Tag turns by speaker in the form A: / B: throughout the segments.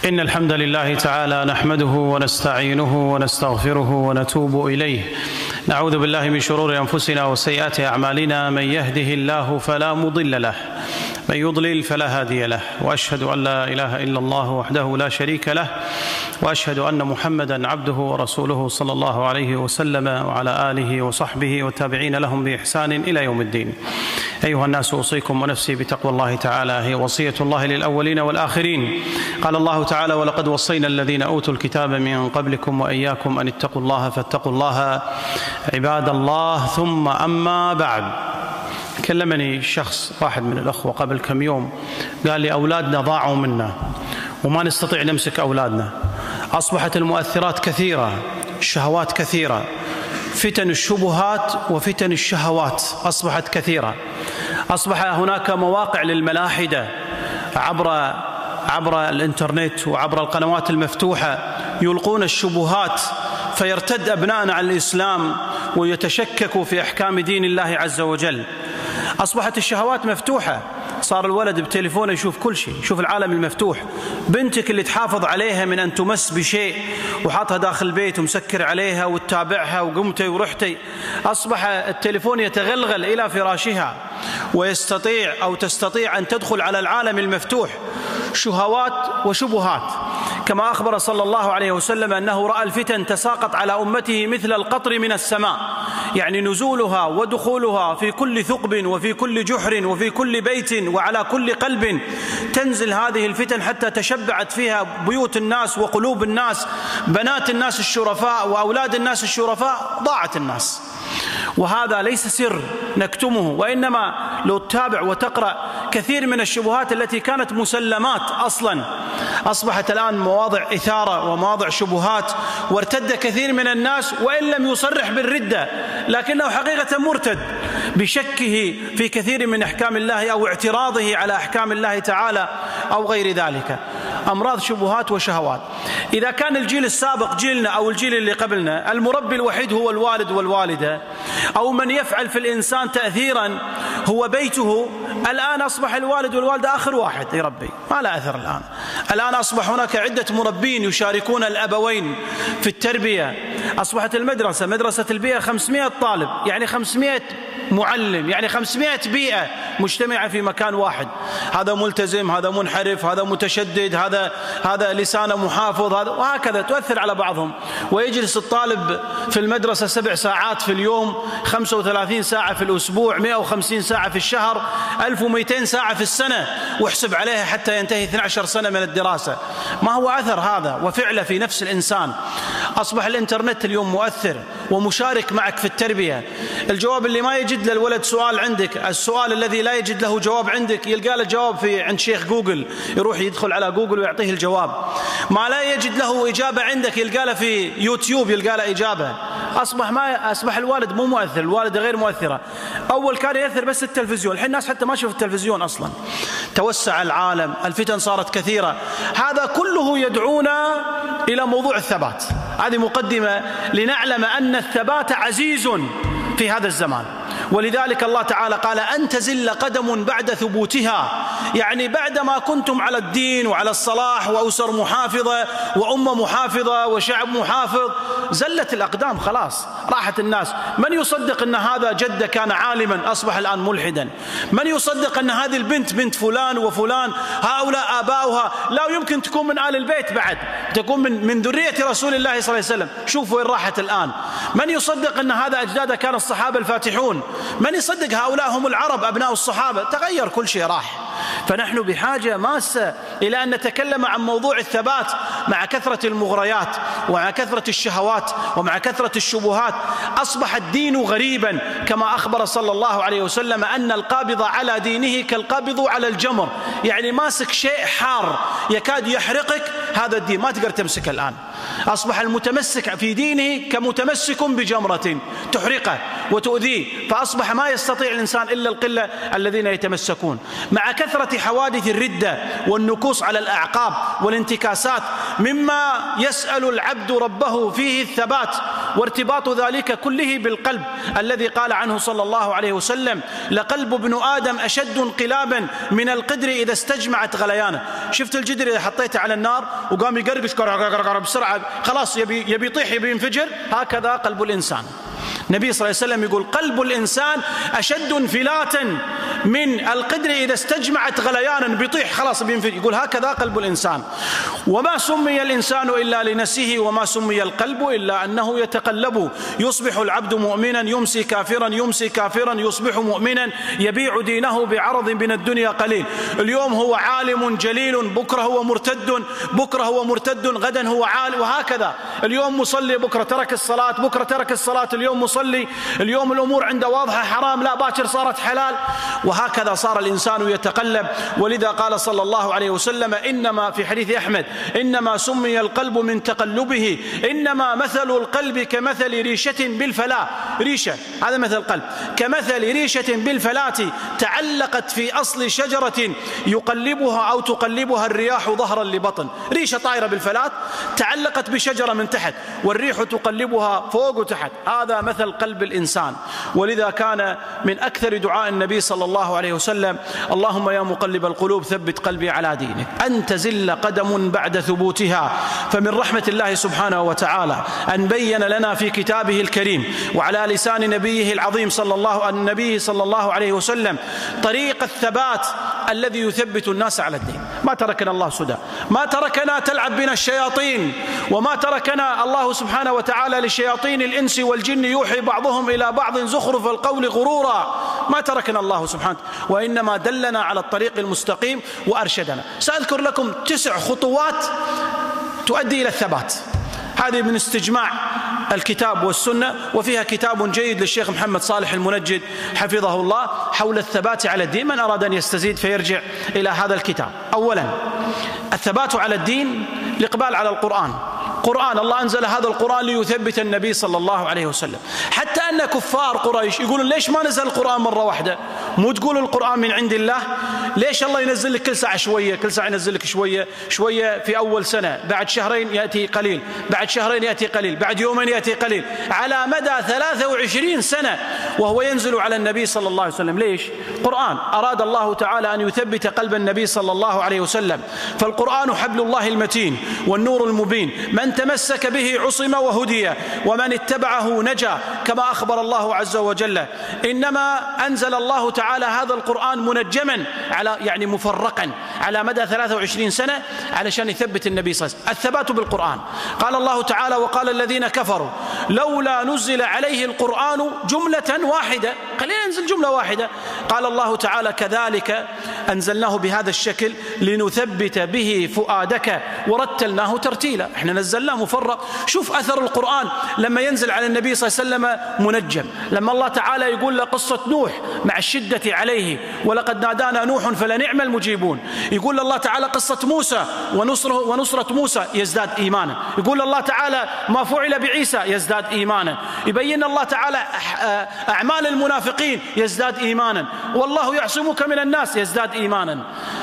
A: إن الحمد لله تعالى نحمده ونستعينه ونستغفره ونتوب إليه. نعوذ بالله من شرور أنفسنا وسيئات أعمالنا، من يهده الله فلا مضل له، من يضلل فلا هادي له، وأشهد أن لا إله إلا الله وحده لا شريك له، وأشهد أن محمدًا عبده ورسوله صلى الله عليه وسلم وعلى آله وصحبه والتابعين لهم بإحسان إلى يوم الدين. أيها الناس، أوصيكم ونفسي بتقوى الله تعالى، هي وصية الله للأولين والآخرين. قال الله تعالى: ولقد وصينا الذين أوتوا الكتاب من قبلكم وإياكم أن اتقوا الله فاتقوا الله عباد الله. ثم أما بعد، كلمني شخص واحد من الأخوة قبل كم يوم، قال لي: أولادنا ضاعوا منا وما نستطيع نمسك أولادنا، أصبحت المؤثرات كثيرة، الشهوات كثيرة، فتن الشبهات وفتن الشهوات أصبحت كثيرة، أصبح هناك مواقع للملاحدة عبر الإنترنت وعبر القنوات المفتوحة، يلقون الشبهات فيرتد أبناءنا عن الإسلام ويتشككوا في أحكام دين الله عز وجل. أصبحت الشهوات مفتوحة، صار الولد بتليفونه يشوف كل شيء، يشوف العالم المفتوح. بنتك اللي تحافظ عليها من أن تمس بشيء وحاطها داخل البيت ومسكر عليها وتتابعها وقمتي ورحتي، أصبح التليفون يتغلغل إلى فراشها ويستطيع أو تستطيع أن تدخل على العالم المفتوح، شهوات وشبهات. كما أخبر صلى الله عليه وسلم أنه رأى الفتن تساقط على أمته مثل القطر من السماء، يعني نزولها ودخولها في كل ثقب وفي كل جحر وفي كل بيت وعلى كل قلب تنزل هذه الفتن حتى تشبعت فيها بيوت الناس وقلوب الناس، بنات الناس الشرفاء وأولاد الناس الشرفاء، ضاعت الناس. وهذا ليس سر نكتمه، وإنما لو تتابع وتقرأ كثير من الشبهات التي كانت مسلمات أصلا أصبحت الآن مواضع إثارة ومواضع شبهات، وارتد كثير من الناس وإن لم يصرح بالردة لكنه حقيقة مرتد بشكه في كثير من أحكام الله أو اعتراضه على أحكام الله تعالى أو غير ذلك. أمراض شبهات وشهوات. إذا كان الجيل السابق، جيلنا أو الجيل اللي قبلنا، المربي الوحيد هو الوالد والوالدة، أو من يفعل في الإنسان تأثيرا هو بيته، الآن أصبح الوالد والوالدة آخر واحد يربي، ما لا أثر الآن. الآن أصبح هناك عدة مربين يشاركون الأبوين في التربية. أصبحت المدرسة، مدرسة البيئة 500 طالب، يعني 500 معلم، يعني 500 بيئة مجتمعة في مكان واحد، هذا ملتزم، هذا منحرف، هذا متشدد، هذا لسانه محافظ، هذا، وهكذا تؤثر على بعضهم. ويجلس الطالب في المدرسة 7 ساعات في اليوم، 35 ساعة في الأسبوع، 150 ساعة في الشهر، 1200 ساعة في السنة، واحسب عليها حتى ينتهي 12 سنة من الدراسة. ما هو أثر هذا وفعله في نفس الإنسان؟ أصبح الإنترنت اليوم مؤثر ومشارك معك في التربية. الجواب اللي ما يجد للولد سؤال عندك، السؤال الذي لا يجد له جواب عندك يلقى له جواب عند شيخ جوجل، يروح يدخل على جوجل ويعطيه الجواب. ما لا يجد له إجابة عندك يلقى له في يوتيوب، يلقى له إجابة. أصبح الوالد مو مؤثر، الوالدة غير مؤثرة. أول كان يأثر بس التلفزيون، الحين الناس حتى ما تشوف التلفزيون أصلا. توسع العالم، الفتن صارت كثيرة، هذا كله يدعونا إلى موضوع الثبات. هذه مقدمة لنعلم أن الثبات عزيز في هذا الزمان. ولذلك الله تعالى قال: أن تزل قدم بعد ثبوتها، يعني بعدما كنتم على الدين وعلى الصلاح وأسر محافظة وأمة محافظة وشعب محافظ، زلت الأقدام، خلاص راحت الناس. من يصدق أن هذا جد كان عالما أصبح الآن ملحدا؟ من يصدق أن هذه البنت بنت فلان وفلان هؤلاء آباؤها لا يمكن تكون من آل البيت، بعد تكون من ذرية رسول الله صلى الله عليه وسلم؟ شوفوا وين راحت الآن. من يصدق أن هذا أجداد كان الصحابة الفاتحون؟ من يصدق هؤلاء هم العرب أبناء الصحابة؟ تغير كل شيء، راح. فنحن بحاجة ماسة إلى أن نتكلم عن موضوع الثبات مع كثرة المغريات ومع كثرة الشهوات ومع كثرة الشبهات. أصبح الدين غريبا، كما أخبر صلى الله عليه وسلم أن القابض على دينه كالقابض على الجمر، يعني ماسك شيء حار يكاد يحرقك، هذا الدين ما تقدر تمسكه الآن. أصبح المتمسك في دينه كمتمسك بجمرة تحرقه وتؤذيه، فأصبح ما يستطيع الإنسان إلا القلة الذين يتمسكون. مع كثرة حوادث الردة والنكوص على الأعقاب والانتكاسات، مما يسأل العبد ربه فيه الثبات وارتباط ذلك كله بالقلب الذي قال عنه صلى الله عليه وسلم: لقلب ابن آدم أشد انقلابا من القدر إذا استجمعت غليانه. شفت الجدر إذا حطيته على النار وقام يقرقش بسرعة خلاص يبي يطيح يبي ينفجر، هكذا قلب الإنسان. النبي صلى الله عليه وسلم يقول: قلب الإنسان أشد انفلاتا من القدر إذا استجمعت غليانا، بيطيح خلاص بينفجر. يقول هكذا قلب الإنسان. وما سمي الإنسان إلا لنفسه، وما سمي القلب إلا أنه يتقلب، يصبح العبد مؤمنا يمسي كافرا، يمسي كافرا يصبح مؤمنا، يبيع دينه بعرض من الدنيا قليل. اليوم هو عالم جليل، بكرة هو مرتد، بكرة هو مرتد، غدا هو عالم، وهكذا. اليوم مصلي، بكرة ترك الصلاة، بكرة ترك الصلاة، اليوم مصلي، اليوم الأمور عنده واضحة حرام، لا باكر صارت حلال، وهكذا صار الإنسان يتقلب. ولذا قال صلى الله عليه وسلم: إنما في حديث أحمد: إنما سمي القلب من تقلبه، إنما مثل القلب كمثل ريشة بالفلاة. ريشة هذا مثل القلب، كمثل ريشة بالفلاة تعلقت في أصل شجرة يقلبها أو تقلبها الرياح ظهرا لبطن. ريشة طائرة بالفلاة تعلقت بشجرة من تحت، والريح تقلبها فوق وتحت. هذا مثل قلب الإنسان. ولذا كان من أكثر دعاء النبي صلى الله عليه وسلم: اللهم يا مقلب القلوب ثبت قلبي على دينك، أن تزل قدم بعد ثبوتها. فمن رحمة الله سبحانه وتعالى أن بين لنا في كتابه الكريم وعلى لسان نبيه العظيم صلى الله عليه وسلم طريق الثبات الذي يثبت الناس على الدين. ما تركنا الله سدى، ما تركنا تلعب بنا الشياطين، وما تركنا الله سبحانه وتعالى لشياطين الإنس والجن يوحي بعضهم إلى بعض زخرف القول غرورا. ما تركنا الله سبحانه، وإنما دلنا على الطريق المستقيم وأرشدنا. سأذكر لكم 9 خطوات تؤدي إلى الثبات. هذه من استجماع الكتاب والسنة، وفيها كتاب جيد للشيخ محمد صالح المنجد حفظه الله حول الثبات على الدين. من أراد أن يستزيد فيرجع إلى هذا الكتاب. أولا، الثبات على الدين الإقبال على القرآن. قرآن الله أنزل هذا القرآن ليثبت النبي صلى الله عليه وسلم. حتى أن كفار قريش يقولون: ليش ما نزل القرآن مرة واحدة؟ مو تقول القرآن من عند الله؟ ليش الله ينزل لك كل ساعة شوية، كل ساعة ينزل لك شوية شوية في أول سنة، بعد شهرين يأتي قليل، بعد شهرين يأتي قليل، بعد يومين يأتي قليل، على مدى 23 سنة وهو ينزل على النبي صلى الله عليه وسلم. ليش؟ قرآن. أراد الله تعالى أن يثبت قلب النبي صلى الله عليه وسلم. فالقرآن حبل الله المتين والنور المبين، من تمسك به عصم وهدي، ومن اتبعه نجا، كما أخبر الله عز وجل. إنما أنزل الله تعالى هذا القرآن منجما يعني مفرقا على مدى 23 سنة علشان يثبت النبي صلى الله عليه وسلم. الثبات بالقرآن. قال الله تعالى: وقال الذين كفروا لولا نزل عليه القرآن جملة واحدة. خلينا ننزل جملة واحدة. قال الله تعالى: كذلك أنزلناه بهذا الشكل لنثبت به فؤادك ورتلناه ترتيلا. احنا نزلناه مفرق. شوف أثر القرآن لما ينزل على النبي صلى الله عليه وسلم منجم. لما الله تعالى يقول له قصة نوح مع الشدة عليه: ولقد نادانا نوح فلنعم المجيبون. يقول الله تعالى قصة موسى ونصرة موسى، يزداد إيمانا. يقول الله تعالى ما فعل بعيسى، يزداد إيمانا. يبين الله تعالى أعمال المنافقين، يزداد إيمانا. والله يعصمك من الناس، يزداد إيمانا.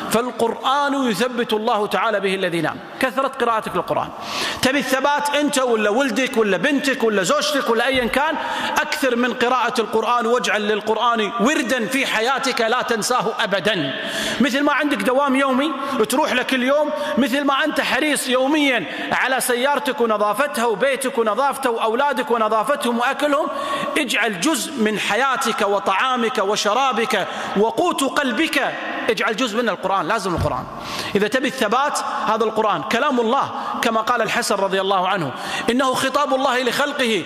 A: فالقرآن يثبت الله تعالى به الذين آمنوا. كثرة قراءتك للقرآن. تبي الثبات أنت ولا ولدك ولا بنتك ولا زوجتك ولا أيا كان، أكثر من قراءة القرآن، واجعل للقرآن وردا في حياتك لا تنساه أبدا. مثل ما عندك دوام يومي تروح لك اليوم، مثل ما أنت حريص يوميا على سيارتك ونظافتها وبيتك ونظافته وأولادك ونظافتهم وأكلهم، اجعل جزء من حياتك وطعامك وشرابك وقوت قلبك، اجعل جزء من القرآن. لازم القرآن. إذا تبي الثبات هذا القرآن كلام الله، كما قال الحسن رضي الله عنه: إنه خطاب الله لخلقه،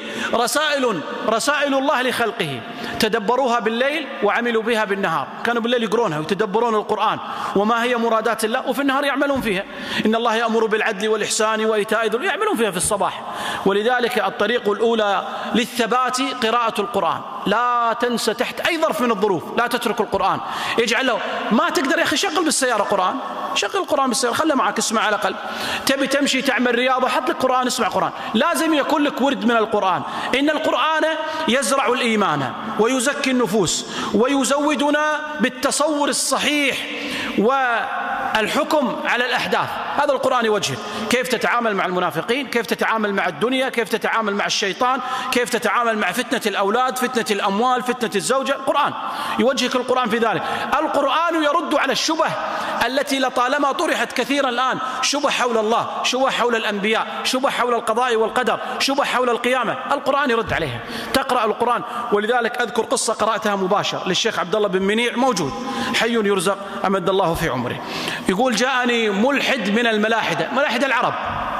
A: رسائل الله لخلقه، تدبروها بالليل وعملوا بها بالنهار. كانوا بالليل يقرونها ويتدبرون القرآن وما هي مرادات الله، وفي النهار يعملون فيها. إن الله يأمر بالعدل والإحسان وإيتاء ذي القربى، يعملون فيها في الصباح. ولذلك الطريق الأولى للثبات قراءة القرآن. لا تنسى تحت أي ظرف من الظروف لا تترك القرآن. اجعله ما تقدر يا أخي شغل بالسيارة قرآن، شغل القرآن بالسيارة، خله معك اسمع على الأقل. تبي تمشي تعمل رياضة حط لك قرآن اسمع قرآن. لازم يكون لك ورد من القرآن. إن القرآن يزرع الإيمان ويزكي النفوس ويزودنا بالتصور الصحيح والحكم على الأحداث. هذا القرآن يوجهك كيف تتعامل مع المنافقين، كيف تتعامل مع الدنيا، كيف تتعامل مع الشيطان، كيف تتعامل مع فتنة الأولاد، فتنة الأموال، فتنة الزوجة. القرآن يوجهك القرآن في ذلك. القرآن يرد على الشبه التي لطالما طرحت كثيرا الآن، شبه حول الله، شبه حول الأنبياء، شبه حول القضاء والقدر، شبه حول القيامة. القرآن يرد عليها. تقرأ القرآن. ولذلك أذكر قصة قرأتها مباشر للشيخ عبد الله بن منيع، موجود حي يرزق أمد الله في عمره. يقول جاءني ملحد من الملاحدة، ملاحدة العرب،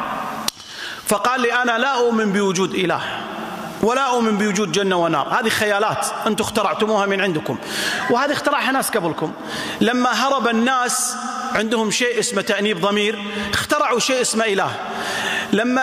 A: فقال لي أنا لا أؤمن بوجود إله ولا أؤمن بوجود جنة ونار، هذه خيالات أنتم اخترعتموها من عندكم، وهذه اخترعها ناس قبلكم. لما هرب الناس عندهم شيء اسمه تأنيب ضمير، اخترعوا شيء اسمه إله. لما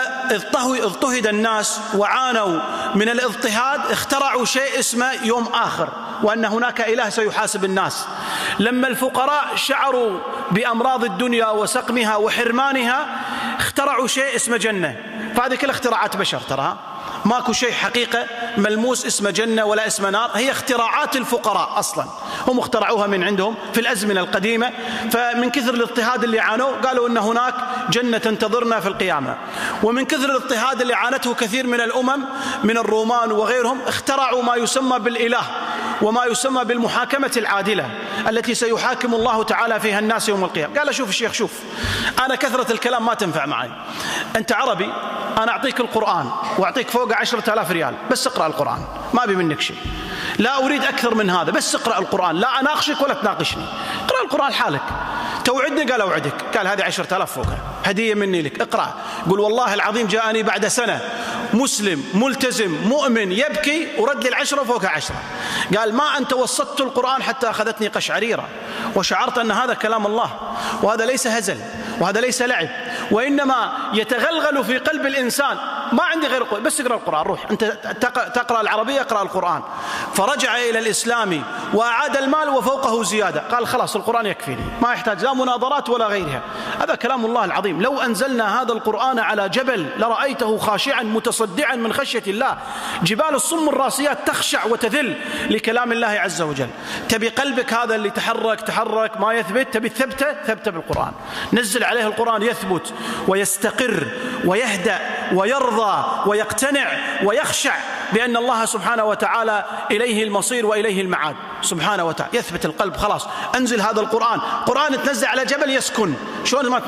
A: اضطهد الناس وعانوا من الاضطهاد، اخترعوا شيء اسمه يوم آخر، وأن هناك إله سيحاسب الناس. لما الفقراء شعروا بأمراض الدنيا وسقمها وحرمانها، اخترعوا شيء اسمه جنة. فهذه كلها اختراعات بشر، ترى ماكو شيء حقيقة ملموس اسمه جنة ولا اسمه نار، هي اختراعات الفقراء أصلا، هم اخترعوها من عندهم في الأزمنة القديمة. فمن كثر الاضطهاد اللي عانوا قالوا إن هناك جنة تنتظرنا في القيامة. ومن كثر الاضطهاد اللي عانته كثير من الأمم من الرومان وغيرهم، اخترعوا ما يسمى بالإله وما يسمى بالمحاكمة العادلة التي سيحاكم الله تعالى فيها الناس يوم القيامة. قال شوف الشيخ، شوف أنا كثرة الكلام ما تنفع معي، أنت عربي، أنا أعطيك القرآن وأعطيك فوق 10,000 ريال، بس اقرأ القرآن، ما أبي منك شيء، لا أريد أكثر من هذا، بس اقرأ القرآن، لا أناقشك ولا تناقشني، اقرأ القرآن حالك. توعدني؟ قال أوعدك. قال هذه 10,000 فوقها هدية مني لك، اقرأ. قل والله العظيم جاءني بعد سنة مسلم ملتزم مؤمن يبكي ورد لي 10 فوقها 10. قال ما أن توسطت القرآن حتى أخذتني قشعريرة وشعرت أن هذا كلام الله، وهذا ليس هزل وهذا ليس لعب، وإنما يتغلغل في قلب الإنسان. ما عندي غير القرآن، بس اقرأ القرآن، روح أنت تقرأ العربية، اقرأ القرآن. فرجع إلى الإسلام وأعاد المال وفوقه زيادة. قال خلاص القرآن يكفيني، ما يحتاج لا مناظرات ولا غيرها، هذا كلام الله العظيم. لو أنزلنا هذا القرآن على جبل لرأيته خاشعا متصدعا من خشية الله، جبال الصم الراسيات تخشع وتذل لكلام الله عز وجل. تبي قلبك هذا اللي تحرك ما يثبت، تبي ثبته بالقرآن. نزل عليه القرآن يثبت ويستقر ويهدأ ويرضى ويقتنع ويخشع بأن الله سبحانه وتعالى إليه المصير وإليه المعاد سبحانه وتعالى. يثبت القلب. خلاص أنزل هذا القرآن. قرآن تنزل على جبل يسكن، شلون ما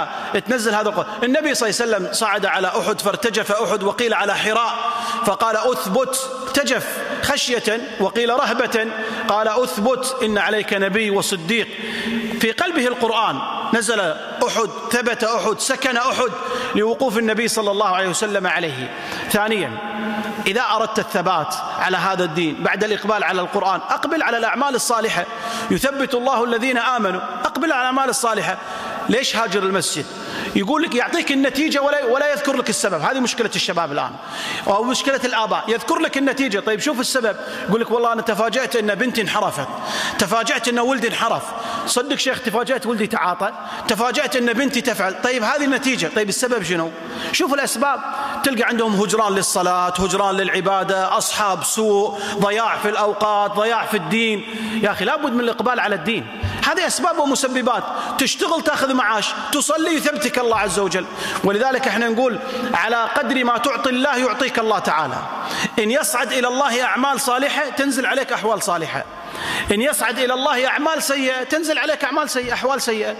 A: تنزل هذا القرآن. النبي صلى الله عليه وسلم صعد على أحد فارتجف أحد، وقيل على حراء فقال أثبت، ارتجف خشية، وقيل رهبة قال أثبت، إن عليك نبي وصديق. في قلبه القرآن. نزل أحد، ثبت أحد، سكن أحد لوقوف النبي صلى الله عليه وسلم عليه. ثانيا، إذا أردت الثبات على هذا الدين بعد الإقبال على القرآن، أقبل على الأعمال الصالحة. يثبت الله الذين آمنوا. أقبل على الأعمال الصالحة. ليش هاجر المسجد؟ يقول لك يعطيك النتيجة ولا يذكر لك السبب. هذه مشكلة الشباب الآن أو مشكلة الآباء، يذكر لك النتيجة. طيب شوف السبب. يقول لك والله أنا تفاجأت أن بنتي انحرفت، تفاجأت أن ولدي انحرف. صدق شيخ، تفاجأت ولدي تعاطى، تفاجأت أن بنتي تفعل. طيب هذه النتيجة، طيب السبب شنو؟ شوف الأسباب. تلقى عندهم هجران للصلاة، هجران للعبادة، أصحاب سوء، ضياع في الأوقات، ضياع في الدين. يا أخي لابد من الإقبال على الدين. هذه أسباب ومسببات. تشتغل تأخذ معاش، تصلي يثبتك الله عز وجل. ولذلك احنا نقول على قدر ما تعطي الله يعطيك الله تعالى. إن يصعد إلى الله أعمال صالحة تنزل عليك أحوال صالحة، إن يصعد إلى الله أعمال سيئة تنزل عليك أعمال سيئة، أحوال سيئة.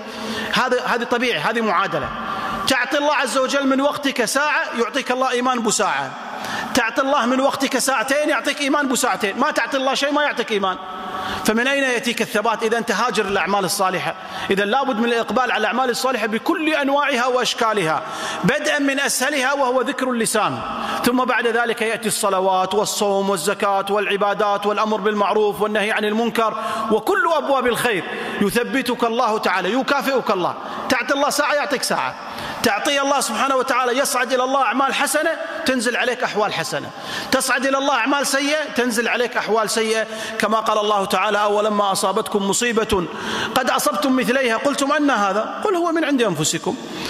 A: هذه طبيعي، هذه معادلة. تعطي الله عز وجل من وقتك ساعة يعطيك الله إيمان بساعة، تعطي الله من وقتك ساعتين يعطيك إيمان بساعتين، ما تعطي الله شيء ما يعطيك إيمان. فمن أين يأتيك الثبات إذا أنت هاجر الأعمال الصالحة؟ إذا لابد من الإقبال على الأعمال الصالحة بكل أنواعها وأشكالها، بدءا من أسهلها وهو ذكر اللسان، ثم بعد ذلك يأتي الصلوات والصوم والزكاة والعبادات والأمر بالمعروف والنهي عن المنكر وكل أبواب الخير. يثبتك الله تعالى، يكافئك الله. تعطي الله ساعة يعطيك ساعة، تعطي الله سبحانه وتعالى يصعد إلى الله أعمال حسنة تنزل عليك أحوال حسنة، تصعد إلى الله أعمال سيئة تنزل عليك أحوال سيئة. كما قال الله تعالى أولما أصابتكم مصيبة قد أصبتم مثليها قلتم أن هذا قل هو من عند أنفسكم.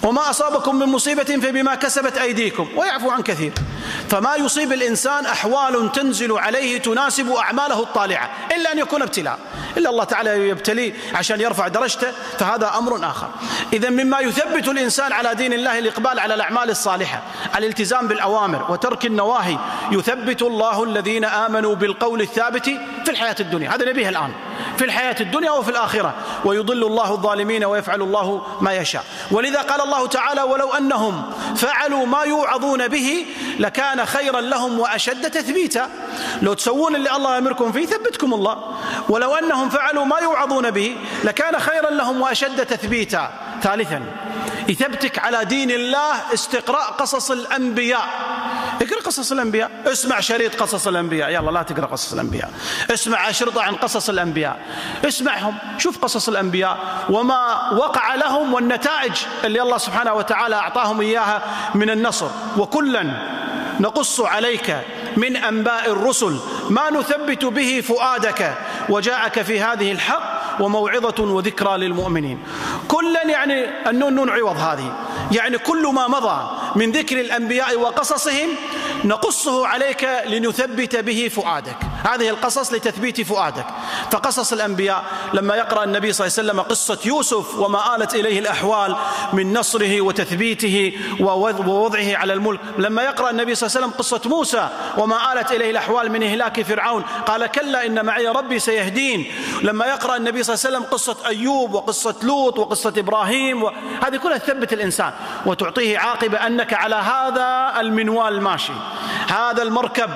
A: وما أصابكم من مصيبة فبما كسبت أيديكم ويعفو عن كثير. فما يصيب الإنسان أحوال تنزل عليه تناسب أعماله الطالعة، إلا أن يكون ابتلاء، إلا الله تعالى يبتليه عشان يرفع درجته، فهذا أمر آخر. إذن مما يثبت الإنسان على دين الله الإقبال على الأعمال الصالحة، الالتزام بالأوامر وترك النواهي. يثبت الله الذين آمنوا بالقول الثابت في الحياة الدنيا، هذا نبيه الآن، في الحياة الدنيا وفي الآخرة، ويضل الله الظالمين ويفعل الله ما يشاء. ولذا قال الله تعالى: ولو أنهم فعلوا ما يوعظون به لكان خيرا لهم وأشد تثبيتا. لو تسوون اللي الله يأمركم فيه ثبتكم الله. ولو أنهم فعلوا ما يوعظون به لكان خيرا لهم وأشد تثبيتا. ثالثا، يثبتك على دين الله استقراء قصص الأنبياء. اقرأ قصص الأنبياء، اسمع شريط قصص الأنبياء، يلا لا تقرأ قصص الأنبياء، اسمع أشرطة عن قصص الأنبياء، اسمعهم، شوف قصص الأنبياء وما وقع لهم والنتائج اللي الله سبحانه وتعالى أعطاهم إياها من النصر. وكلا نقص عليك من أنباء الرسل ما نثبت به فؤادك وجاءك في هذه الحق وموعظة وذكرى للمؤمنين. كلا يعني النون عوض هذه، يعني كل ما مضى من ذكر الأنبياء وقصصهم نقصه عليك لنثبت به فؤادك، هذه القصص لتثبيت فؤادك. فقصص الأنبياء لما يقرأ النبي صلى الله عليه وسلم قصة يوسف وما آلت إليه الأحوال من نصره وتثبيته ووضعه على الملك، لما يقرأ النبي صلى الله عليه وسلم قصة موسى وما آلت إليه الأحوال من إهلاك فرعون قال: كلا إن معي ربي سيهدين. لما يقرأ النبي صلى الله عليه وسلم قصة أيوب وقصة لوط وقصة إبراهيم هذه كلها تثبت الإنسان وتعطيه عاقبة أنك على هذا المنوال ماشي، هذا المركب،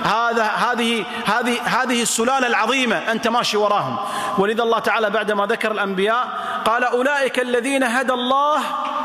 A: هذه السلالة العظيمة أنت ماشي وراهم. ولذا الله تعالى بعدما ذكر الأنبياء قال: أولئك الذين هدى الله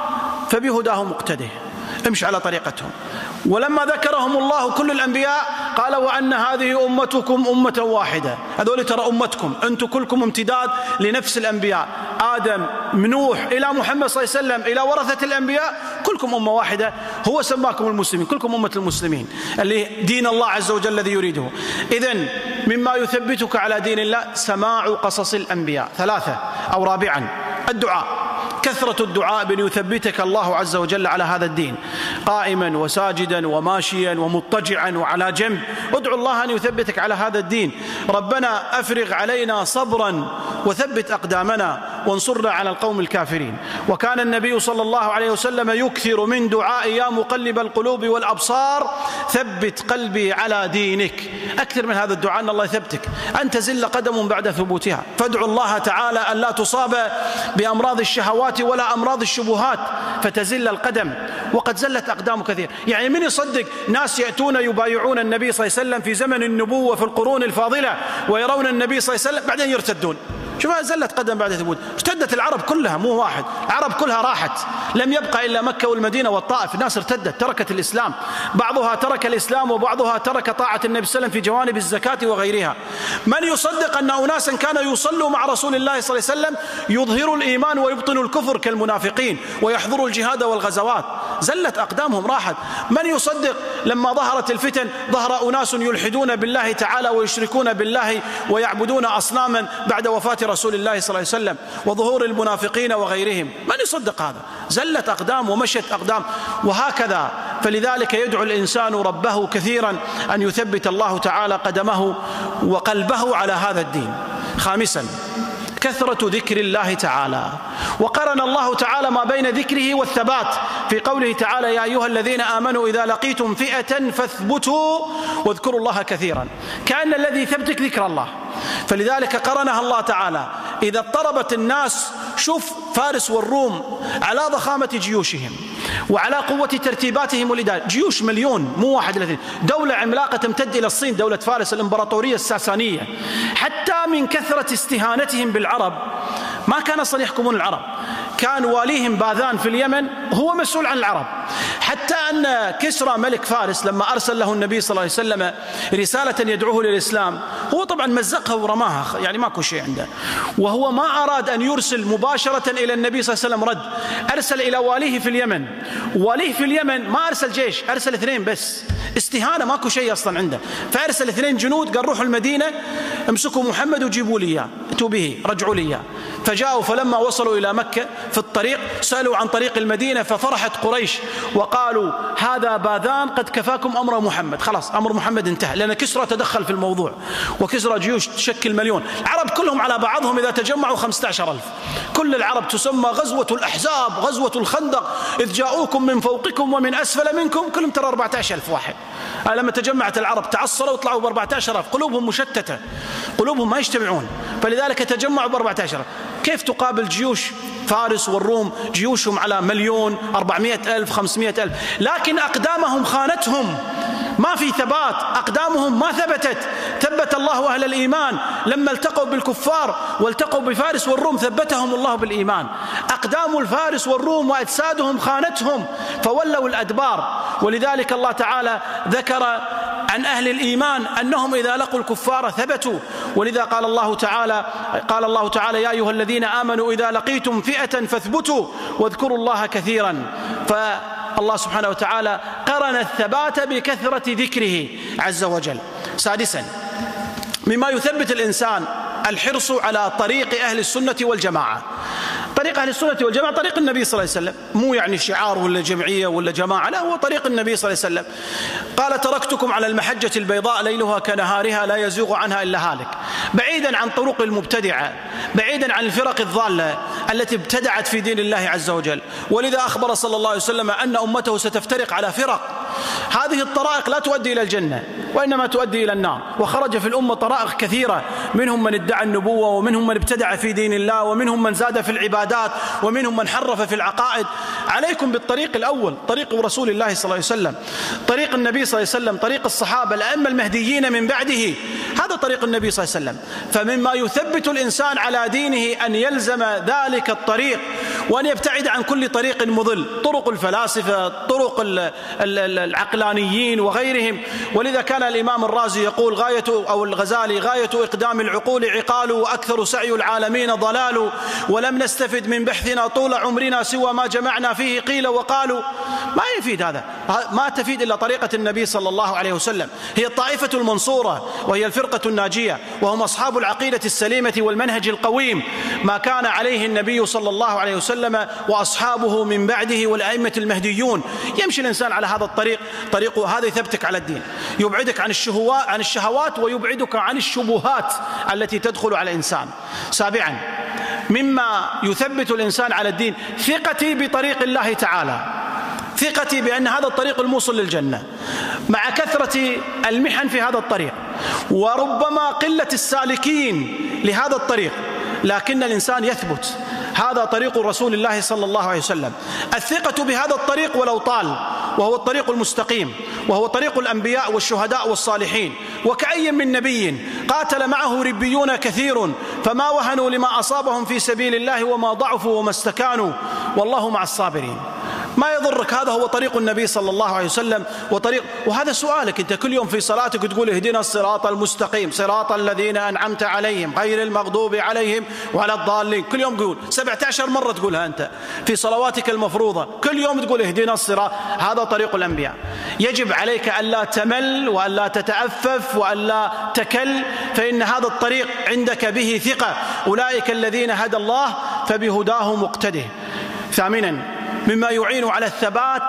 A: فبهداه مقتده، امشي على طريقتهم. ولما ذكرهم الله كل الأنبياء قال: وأن هذه أمتكم أمة واحدة، هذول ترى أمتكم، أنتم كلكم امتداد لنفس الأنبياء، آدم من نوح إلى محمد صلى الله عليه وسلم إلى ورثة الأنبياء، كلكم أمة واحدة، هو سماكم المسلمين، كلكم أمة المسلمين اللي دين الله عز وجل الذي يريده. إذن مما يثبتك على دين الله سماع قصص الأنبياء. ثلاثة أو رابعا، الدعاء، كثرة الدعاء بأن يثبتك الله عز وجل على هذا الدين، قائما وساجدا وماشيا ومضطجعا وعلى جنب، ادعو الله أن يثبتك على هذا الدين. ربنا أفرغ علينا صبرا وثبت أقدامنا وانصرنا على القوم الكافرين. وكان النبي صلى الله عليه وسلم يكثر من دعاء: يا مقلب القلوب والأبصار ثبت قلبي على دينك. أكثر من هذا الدعاء أن الله يثبتك، أن تزل قدم بعد ثبوتها. فادعو الله تعالى أن لا تصاب بأمراض الشهوات ولا أمراض الشبهات فتزل القدم، وقد زلت أقدام كثير. يعني من يصدق ناس يأتون يبايعون النبي صلى الله عليه وسلم في زمن النبوة في القرون الفاضلة ويرون النبي صلى الله عليه وسلم بعدين يرتدون؟ شوف، زلت قدم بعد ثبوت. ارتدت العرب كلها، مو واحد، العرب كلها راحت، لم يبقى إلا مكة والمدينة والطائف. الناس ارتدت، تركت الإسلام، بعضها ترك الإسلام وبعضها ترك طاعة النبي صلى الله عليه وسلم في جوانب الزكاة وغيرها. من يصدق أن أناسا كانوا يصلوا مع رسول الله صلى الله عليه وسلم يظهروا الإيمان ويبطنوا الكفر كالمنافقين ويحضروا الجهاد والغزوات؟ زلت أقدامهم، راحت. من يصدق لما ظهرت الفتن ظهر أناس يلحدون بالله تعالى ويشركون بالله ويعبدون أصناما بعد وفاة رسول الله صلى الله عليه وسلم وظهور المنافقين وغيرهم؟ من يصدق هذا؟ زلت أقدام ومشت أقدام، وهكذا. فلذلك يدعو الإنسان ربه كثيرا أن يثبت الله تعالى قدمه وقلبه على هذا الدين. خامسا، كثرة ذكر الله تعالى. وقرن الله تعالى ما بين ذكره والثبات في قوله تعالى: يا أيها الذين آمنوا إذا لقيتم فئة فاثبتوا واذكروا الله كثيرا، كأن الذي يثبتك ذكر الله. فلذلك قرنها الله تعالى. إذا اضطربت الناس، شوف فارس والروم على ضخامة جيوشهم وعلى قوة ترتيباتهم والإدارة، جيوش مليون مو واحد الاثنين، دولة عملاقة تمتد إلى الصين، دولة فارس الإمبراطورية الساسانية. حتى من كثرة استهانتهم بالعرب ما كان أصلا يحكمون العرب، كان واليهم باذان في اليمن هو مسؤول عن العرب. حتى أن كسرى ملك فارس لما أرسل له النبي صلى الله عليه وسلم رسالة يدعوه للإسلام، هو طبعا مزقها ورماها، يعني ماكو شيء عنده، وهو ما أراد أن يرسل مباشرة إلى النبي صلى الله عليه وسلم رد، أرسل إلى واليه في اليمن. واليه في اليمن ما أرسل جيش، أرسل 2 بس، استهانة، ماكو شيء أصلا عنده. فأرسل 2 جنود قال روحوا المدينة امسكوا محمد وجيبوا لي إياه. ائتوا به رجعوا. فجاءوا فلما وصلوا إلى مكة في الطريق سألوا عن طريق المدينة، ففرحت قريش وقالوا هذا باذان قد كفاكم أمر محمد. خلاص أمر محمد انتهى، لأن كسرى تدخل في الموضوع، وكسرى جيوش تشكل مليون. العرب كلهم على بعضهم إذا تجمعوا 15,000. كل العرب تسمى غزوة الأحزاب، غزوة الخندق، إذ جاءوكم من فوقكم ومن أسفل منكم، كلهم ترى 14,000 واحد. لما تجمعت العرب تعصروا وطلعوا ب14,000، قلوبهم مشتتة، قلوبهم ما يجتمعون، فلذلك تجمعوا ب14,000. كيف تقابل جيوش فارس والروم جيوشهم على 1,400,000 500,000؟ لكن أقدامهم خانتهم، ما في ثبات، أقدامهم ما ثبتت. ثبت الله أهل الإيمان لما التقوا بالكفار والتقوا بفارس والروم، ثبتهم الله بالإيمان. أقدام الفارس والروم وأجسادهم خانتهم فولوا الأدبار. ولذلك الله تعالى ذكر عن أهل الإيمان أنهم إذا لقوا الكفار ثبتوا. ولذا قال الله تعالى يا أيها الذين آمنوا إذا لقيتم فئة فاثبتوا واذكروا الله كثيرا. فالله سبحانه وتعالى قرن الثبات بكثرة ذكره عز وجل. سادسا، مما يثبت الإنسان الحرص على طريق أهل السنة والجماعة. طريق أهل السنة والجماعة طريق النبي صلى الله عليه وسلم، مو يعني شعار ولا جمعية ولا جماعة، لا، هو طريق النبي صلى الله عليه وسلم. قال تركتكم على المحجة البيضاء ليلها كنهارها لا يزيغ عنها إلا هالك. بعيدا عن طرق المبتدعة، بعيدا عن الفرق الضالة التي ابتدعت في دين الله عز وجل. ولذا أخبر صلى الله عليه وسلم أن أمته ستفترق على فرق، هذه الطرائق لا تؤدي إلى الجنة وإنما تؤدي إلى النار. وخرج في الأمة طرائق كثيرة، منهم من ادعى النبوة، ومنهم من ابتدع في دين الله، ومنهم من زاد في العبادات، ومنهم من حرف في العقائد. عليكم بالطريق الأول، طريق رسول الله صلى الله عليه وسلم، طريق النبي صلى الله عليه وسلم، طريق الصحابة الأئمة المهديين من بعده، هذا طريق النبي صلى الله عليه وسلم. فمما يثبت الإنسان على دينه أن يلزم ذلك الطريق وأن يبتعد عن كل طريق مضل، طرق الفلاسفة، طرق العقلانيين وغيرهم. ولذا كان الإمام الرازي يقول الغزالي غاية إقدام العقول عقال، وأكثر سعي العالمين ضلال، ولم نستفد من بحثنا طول عمرنا سوى ما جمعنا فيه قيل وقالوا. ما يفيد هذا، ما تفيد إلا طريقة النبي صلى الله عليه وسلم. هي الطائفة المنصورة وهي الفرقة الناجية، وهم أصحاب العقيدة السليمة والمنهج القويم، ما كان عليه النبي صلى الله عليه وسلم وأصحابه من بعده والأئمة المهديون. يمشي الإنسان على هذا الطريق، طريقه هذا يثبتك على الدين، يبعدك عن الشهوات ويبعدك عن الشبهات التي تدخل على الإنسان. سابعا، مما يثبت الإنسان على الدين ثقتي بطريق الله تعالى، ثقتي بأن هذا الطريق الموصل للجنة، مع كثرة المحن في هذا الطريق وربما قلة السالكين لهذا الطريق، لكن الإنسان يثبت هذا طريق رسول الله صلى الله عليه وسلم. الثقة بهذا الطريق ولو طال، وهو الطريق المستقيم، وهو طريق الأنبياء والشهداء والصالحين. وكأي من نبي قاتل معه ربيون كثير فما وهنوا لما أصابهم في سبيل الله وما ضعفوا وما استكانوا والله مع الصابرين. ما يضرك، هذا هو طريق النبي صلى الله عليه وسلم. وهذا سؤالك أنت كل يوم في صلاتك تقول اهدنا الصراط المستقيم صراط الذين أنعمت عليهم غير المغضوب عليهم ولا الضالين. كل يوم تقول 17 مرة تقولها أنت في صلواتك المفروضة، كل يوم تقول اهدنا الصراط. هذا طريق الأنبياء. يجب عليك ألا تمل وألا تتأفف وألا تكل، فإن هذا الطريق عندك به ثقة. أولئك الذين هدى الله فبهداه مقتده. ثامنا، مما يعين على الثبات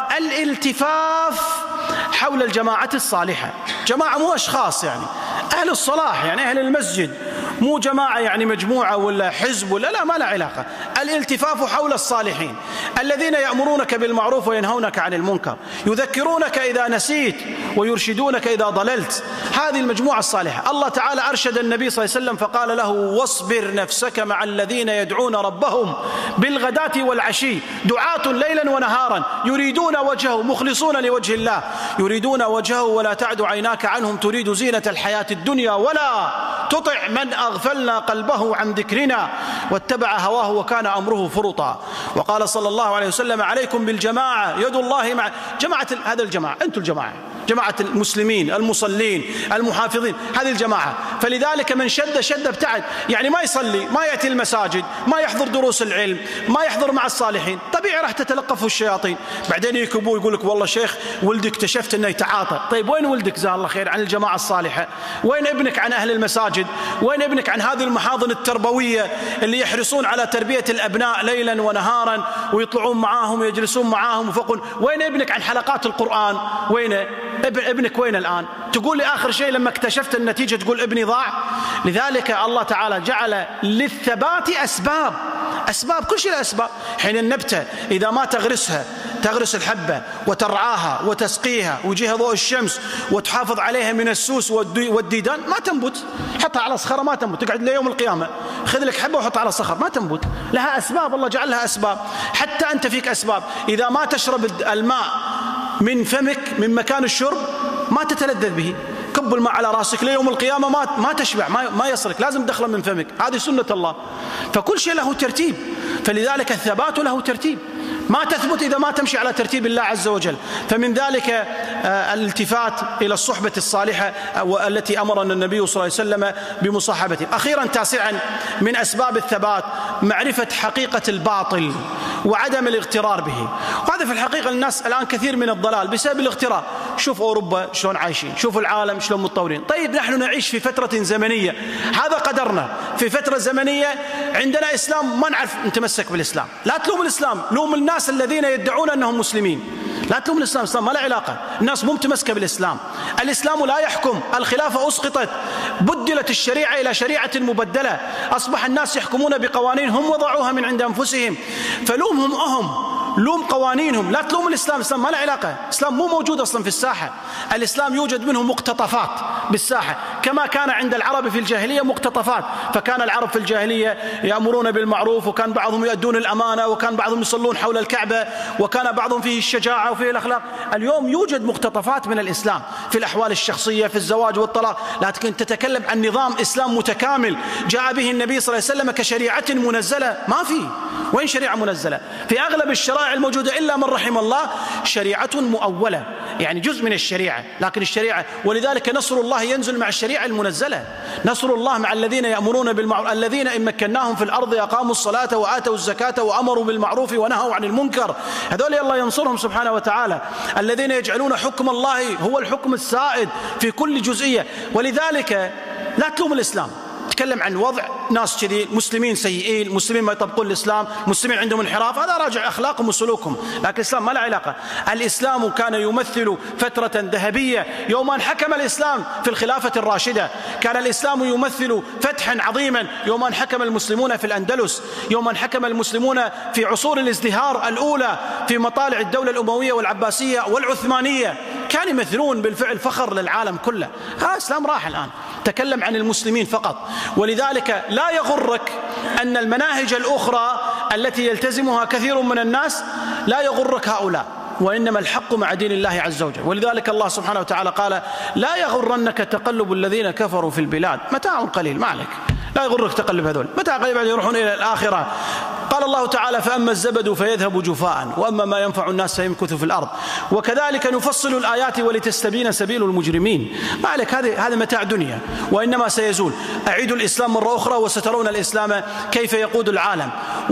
A: الالتفاف حول الجماعة الصالحة. جماعة مو أشخاص، يعني أهل الصلاح، يعني أهل المسجد، مو جماعة يعني مجموعة ولا حزب ولا لا، ما لا علاقة. الالتفاف حول الصالحين الذين يأمرونك بالمعروف وينهونك عن المنكر، يذكرونك إذا نسيت ويرشدونك إذا ضللت. هذه المجموعة الصالحة. الله تعالى أرشد النبي صلى الله عليه وسلم فقال له واصبر نفسك مع الذين يدعون ربهم بالغداة والعشي دعاة ليلا ونهارا يريدون وجهه، مخلصون لوجه الله، يريدون وجهه ولا تعد عيناك عنهم تريد زينة الحياة الدنيا ولا تطع من أغفلنا قلبه عن ذكرنا واتبع هواه وكان أمره فرطا. وقال صلى الله عليه وسلم عليكم بالجماعة يد الله مع جماعة. هذا الجماعة، أنتم الجماعة، جماعة المسلمين المصلين المحافظين، هذه الجماعة. فلذلك من شد ابتعد، يعني ما يصلي، ما يأتي المساجد، ما يحضر دروس العلم، ما يحضر مع الصالحين. طبيعي طبيعي راح تتلقفه الشياطين. بعدين يجيك أبوه يقول لك والله شيخ ولدك اكتشفت أنه يتعاطى. طيب وين ولدك جزاه الله خير عن الجماعة الصالحة؟ وين ابنك عن أهل المساجد؟ وين ابنك عن هذه المحاضن التربوية اللي يحرصون على تربية الأبناء ليلا ونهارا ويطلعون معاهم ويجلسون معاهم وفقون؟ وين ابنك عن حلقات القرآن؟ وين ابنك؟ وين الآن؟ تقول لي آخر شيء لما اكتشفت النتيجة تقول ابني ضاع. لذلك الله تعالى جعل للثبات أسباب، كل شيء له أسباب. حين النبتة إذا ما تغرس الحبة وترعاها وتسقيها ويجيها ضوء الشمس وتحافظ عليها من السوس والديدان ما تنبت. حطها على صخرة ما تنبت، تقعد ليوم القيامة. خذ لك حبة وحطها على صخر ما تنبت. لها أسباب، الله جعل لها أسباب. حتى أنت فيك أسباب. إذا ما تشرب الماء من فمك من مكان الشرب ما تتلذذ به. كب الماء على راسك ليوم القيامة ما تشبع، ما يصلك، لازم تدخله من فمك. هذه سنة الله. فكل شيء له ترتيب. فلذلك الثبات له ترتيب. ما تثبت إذا ما تمشي على ترتيب الله عز وجل. فمن ذلك الالتفات إلى الصحبة الصالحة التي أمرنا النبي صلى الله عليه وسلم بمصاحبته. أخيرا تاسعا من أسباب الثبات معرفة حقيقة الباطل وعدم الاغترار به. وهذا في الحقيقة الناس الآن كثير من الضلال بسبب الاغترار. شوف أوروبا شلون عايشين، شوف العالم شلون متطورين. طيب نحن نعيش في فترة زمنية، هذا قدرنا. في فترة زمنية عندنا إسلام ما نعرف نتمسك بالإسلام. لا تلوم الإسلام، لوم الناس الذين يدعون أنهم مسلمين. لا تلوم الإسلام ما له علاقة. الناس مو متمسكة بالإسلام. الإسلام لا يحكم، الخلافة أسقطت، بدلت الشريعة إلى شريعة مبدلة. أصبح الناس يحكمون بقوانين هم وضعوها من عند أنفسهم. فلومهم لوم قوانينهم، لا تلوم الإسلام ما له علاقة. الإسلام مو موجود أصلا في الساحة. الإسلام يوجد منه مقتطفات بالساحة، كما كان عند العرب في الجاهلية مقتطفات. فكان العرب في الجاهلية يأمرون بالمعروف، وكان بعضهم يؤدون الأمانة، وكان بعضهم يصلون حول الكعبة، وكان بعضهم فيه الشجاعة وفيه الأخلاق. اليوم يوجد مقتطفات من الإسلام في الأحوال الشخصية، في الزواج والطلاق، لكن تتكلم عن نظام إسلام متكامل جاء به النبي صلى الله عليه وسلم كشريعة منزلة. ما في. وين شريعة منزلة؟ في أغلب الشرائع الموجودة إلا من رحم الله شريعة مؤولة، يعني جزء من الشريعة، لكن الشريعة. ولذلك نصر الله ينزل مع الشريعة المنزلة. نصر الله مع الذين يأمرون بالمعروف، الذين إن مكناهم في الأرض أقاموا الصلاة وآتوا الزكاة وأمروا بالمعروف ونهوا عن المنكر. هذول الله ينصرهم سبحانه وتعالى. الذين يجعلون حكم الله هو الحكم السائد في كل جزئية. ولذلك لا تلوم الإسلام. تكلم عن وضع ناس كذي مسلمين سيئين، مسلمين ما يطبقون الإسلام، مسلمين عندهم انحراف، هذا راجع أخلاقهم وسلوكهم. لكن الإسلام ما له علاقة. الإسلام كان يمثل فترة ذهبية. يوم أن حكم الإسلام في الخلافة الراشدة كان الإسلام يمثل فتحا عظيما. يوم أن حكم المسلمون في الأندلس، يوم أن حكم المسلمون في عصور الازدهار الأولى في مطالع الدولة الأموية والعباسية والعثمانية، كانوا يمثلون بالفعل فخر للعالم كله. الإسلام راح الآن، تكلم عن المسلمين فقط. ولذلك لا يغرك أن المناهج الأخرى التي يلتزمها كثير من الناس لا يغرك هؤلاء، وإنما الحق مع دين الله عز وجل. ولذلك الله سبحانه وتعالى قال لا يغرنك تقلب الذين كفروا في البلاد، متاع قليل، ما عليك، لا يغرك تقلب هذول، متاع قليل بعد يروحون إلى الآخرة. قال الله تعالى فأما الزبد فيذهب جفاء وأما ما ينفع الناس فيمكث في الأرض وكذلك نفصل الآيات ولتستبين سبيل المجرمين. ما عليك، هذا متاع دنيا وإنما سيزول. أعيدوا الإسلام مرة أخرى وسترون الإسلام كيف يقود العالم،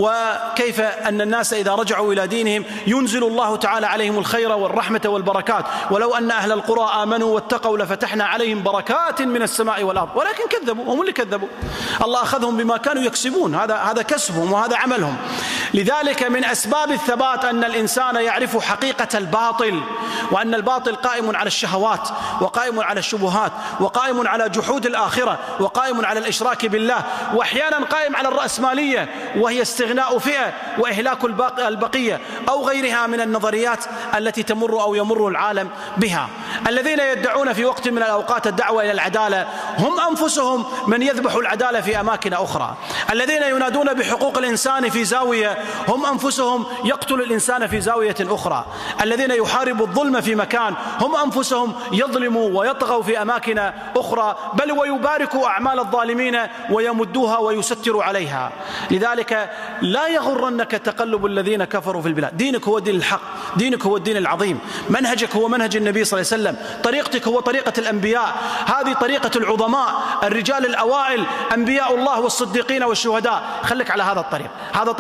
A: وكيف أن الناس إذا رجعوا إلى دينهم ينزل الله تعالى عليهم الخير والرحمة والبركات. ولو أن أهل القرى آمنوا واتقوا لفتحنا عليهم بركات من السماء والأرض ولكن كذبوا، هم اللي كذبوا. الله أخذهم بما كانوا يكسبون، هذا كسبهم وهذا عملهم. لذلك من أسباب الثبات أن الإنسان يعرف حقيقة الباطل، وأن الباطل قائم على الشهوات وقائم على الشبهات وقائم على جحود الآخرة وقائم على الإشراك بالله، وأحيانا قائم على الرأسمالية وهي استغناء فئة وإهلاك البقية أو غيرها من النظريات التي تمر أو يمر العالم بها. الذين يدعون في وقت من الأوقات الدعوة إلى العدالة هم أنفسهم من يذبح العدالة في أماكن أخرى. الذين ينادون بحقوق الإنسان في زاوية هم أنفسهم يقتل الإنسان في زاوية أخرى. الذين يحاربوا الظلم في مكان هم أنفسهم يظلموا ويطغوا في أماكن أخرى، بل ويباركوا أعمال الظالمين ويمدوها ويستروا عليها. لذلك لا يغرنك تقلب الذين كفروا في البلاد. دينك هو دين الحق، دينك هو الدين العظيم، منهجك هو منهج النبي صلى الله عليه وسلم، طريقتك هو طريقة الأنبياء، هذه طريقة العظماء الرجال الأوائل أنبياء الله والصديقين والشهداء. خليك على هذا الطريق، هذا طريق النبي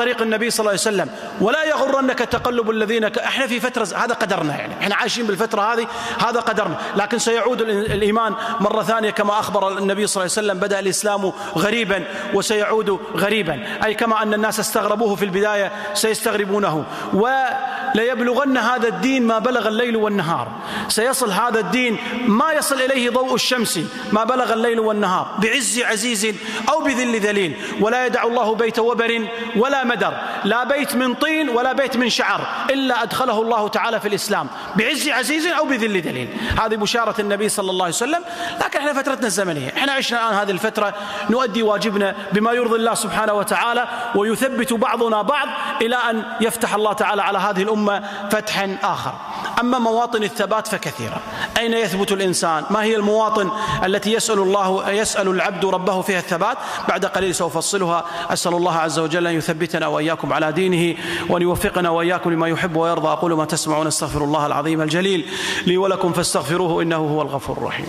A: النبي صلى الله عليه وسلم: ولا يغرنك تقلب الذين احنا في فترة، هذا قدرنا، يعني احنا عايشين بالفترة هذه، هذا قدرنا، لكن سيعود الإيمان مرة ثانية كما أخبر النبي صلى الله عليه وسلم: بدأ الإسلام غريبا وسيعود غريبا، أي كما أن الناس استغربوه في البداية سيستغربونه. وليبلغن هذا الدين ما بلغ الليل والنهار، سيصل هذا الدين ما يصل إليه ضوء الشمس، ما بلغ الليل والنهار، بعز عزيز أو بذل ذليل. ولا يدع الله بيت وبر ولا مدر، لا بيت من طين ولا بيت من شعر، إلا أدخله الله تعالى في الإسلام بعز عزيز أو بذل ذليل. هذه بشارة النبي صلى الله عليه وسلم. لكن احنا فترتنا الزمنية، احنا عشنا الآن هذه الفترة، نؤدي واجبنا بما يرضي الله سبحانه وتعالى، ويثبت بعضنا بعض إلى أن يفتح الله تعالى على هذه الأمة فتحا آخر. أما مواطن الثبات فكثيرة. أين يثبت الإنسان؟ ما هي المواطن التي يسأل العبد ربه فيها الثبات؟ بعد قليل سوف أفصلها. أسأل الله عز وجل أن يثبتنا وإياكم على دينه، وأن يوفقنا وإياكم لما يحب ويرضى. أقول ما تسمعون، استغفر الله العظيم الجليل لي ولكم فاستغفروه إنه هو الغفور الرحيم.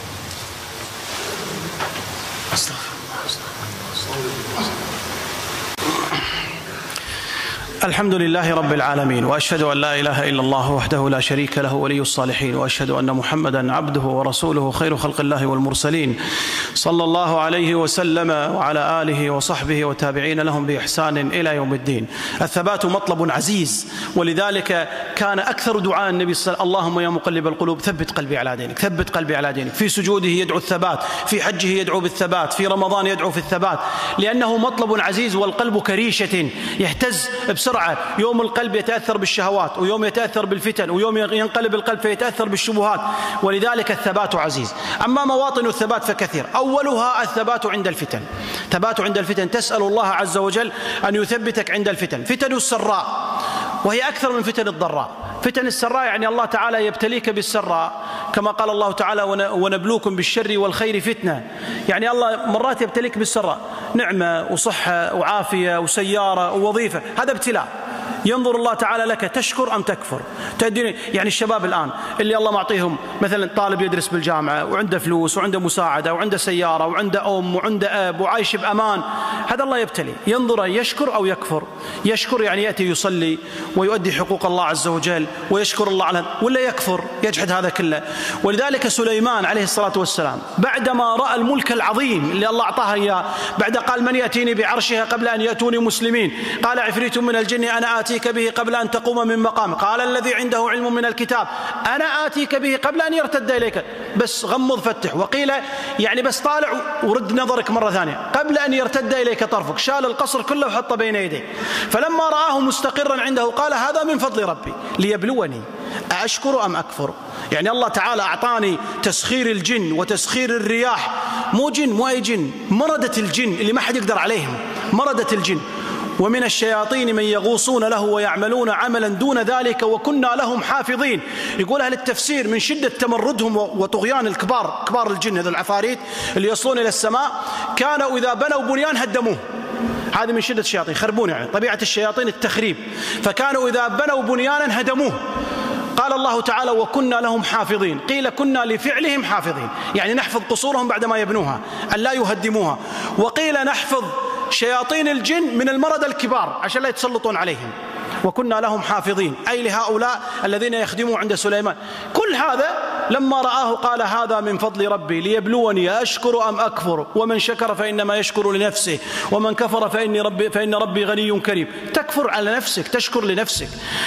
A: الحمد لله رب العالمين، وأشهد أن لا إله إلا الله وحده لا شريك له ولي الصالحين، وأشهد أن محمدا عبده ورسوله خير خلق الله والمرسلين، صلى الله عليه وسلم وعلى آله وصحبه وتابعين لهم بإحسان إلى يوم الدين. الثبات مطلب عزيز، ولذلك كان أكثر دعاء النبي صلى الله عليه وسلم: اللهم يا مقلب القلوب ثبت قلبي على دينك، ثبت قلبي على دينك. في سجوده يدعو الثبات، في حجه يدعو بالثبات، في رمضان يدعو في الثبات، لأنه مطلب عزيز. والقلب كريشة يهتز بسرعة، يوم القلب يتأثر بالشهوات، ويوم يتأثر بالفتن، ويوم ينقلب القلب فيتأثر بالشبهات، ولذلك الثبات عزيز. أما مواطن الثبات فكثير، أولها الثبات عند الفتن. ثبات عند الفتن، تسأل الله عز وجل أن يثبتك عند الفتن. فتن السراء وهي أكثر من فتن الضراء. فتن السراء يعني الله تعالى يبتليك بالسراء، كما قال الله تعالى: ونبلوكم بالشر والخير فتنة. يعني الله مرات يبتليك بالسراء، نعمة وصحة وعافية وسيارة ووظيفة، هذا ابتلاء. ينظر الله تعالى لك تشكر أم تكفر. يعني الشباب الآن اللي الله معطيهم، مثلا طالب يدرس بالجامعة وعنده فلوس وعنده مساعدة وعنده سيارة وعنده أم وعنده أب وعايش بأمان، هذا الله يبتلي، ينظر يشكر أو يكفر. يشكر يعني يأتي يصلي ويؤدي حقوق الله عز وجل ويشكر الله على، ولا يكفر يجحد هذا كله. ولذلك سليمان عليه الصلاة والسلام بعدما رأى الملك العظيم اللي الله أعطاه إياه، بعد قال: من يأتيني بعرشها قبل أن يأتوني مسلمين؟ قال: عفريت من الجن أنا آتيك به قبل أن تقوم من مقام. قال: الذي عنده علم من الكتاب أنا آتيك به قبل أن يرتد إليك. بس غمض فتح، وقيل يعني بس طالع ورد نظرك مرة ثانية، قبل أن يرتد إليك طرفك. شال القصر كله وحطه بين يديه. فلما رآه مستقرا عنده قال: هذا من فضل ربي ليبلوني أأشكر أم أكفر. يعني الله تعالى أعطاني تسخير الجن وتسخير الرياح، مو جن، مو أي جن، مردة الجن اللي ما حد يقدر عليهم، مردة الجن. ومن الشياطين من يغوصون له ويعملون عملا دون ذلك وكنا لهم حافظين. يقول أهل التفسير من شدة تمردهم وطغيان الكبار، كبار الجن هذول العفاريت اللي يصلون إلى السماء، كانوا إذا بنوا بنيان هدموه. هذه من شدة الشياطين، خربون، يعني طبيعة الشياطين التخريب. فكانوا إذا بنوا بنيانا هدموه. قال الله تعالى: وكنا لهم حافظين. قيل كنا لفعلهم حافظين، يعني نحفظ قصورهم بعدما يبنوها أن لا يهدموها. وقيل نحفظ شياطين الجن من المرضى الكبار عشان لا يتسلطون عليهم. وكنا لهم حافظين، أي لهؤلاء الذين يخدموا عند سليمان. كل هذا لما رآه قال: هذا من فضل ربي ليبلوني أشكر أم أكفر، ومن شكر فإنما يشكر لنفسه ومن كفر فإن ربي غني كريم. تكفر على نفسك، تشكر لنفسك.